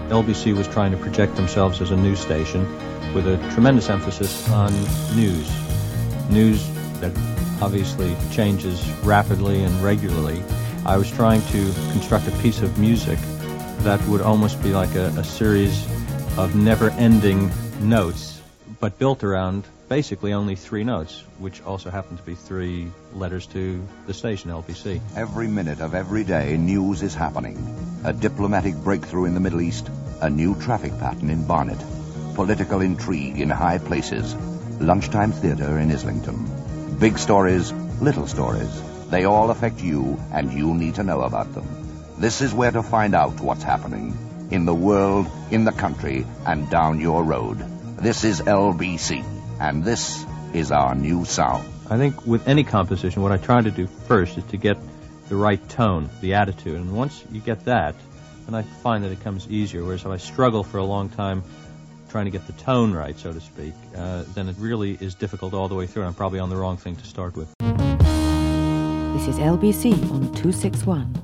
LBC was trying to project themselves as a news station with a tremendous emphasis on news. News that obviously changes rapidly and regularly. I was trying to construct a piece of music that would almost be like a series of never-ending notes, but built around basically only 3 notes, which also happen to be 3 letters to the station, LBC. Every minute of every day, news is happening. A diplomatic breakthrough in the Middle East, a new traffic pattern in Barnet, political intrigue in high places, lunchtime theater in Islington. Big stories, little stories. They all affect you, and you need to know about them. This is where to find out what's happening. In the world, in the country, and down your road. This is LBC. And this is our new sound. I think with any composition, what I try to do first is to get the right tone, the attitude. And once you get that, then I find that it comes easier. Whereas if I struggle for a long time trying to get the tone right, so to speak, then it really is difficult all the way through. I'm probably on the wrong thing to start with. This is LBC on 261.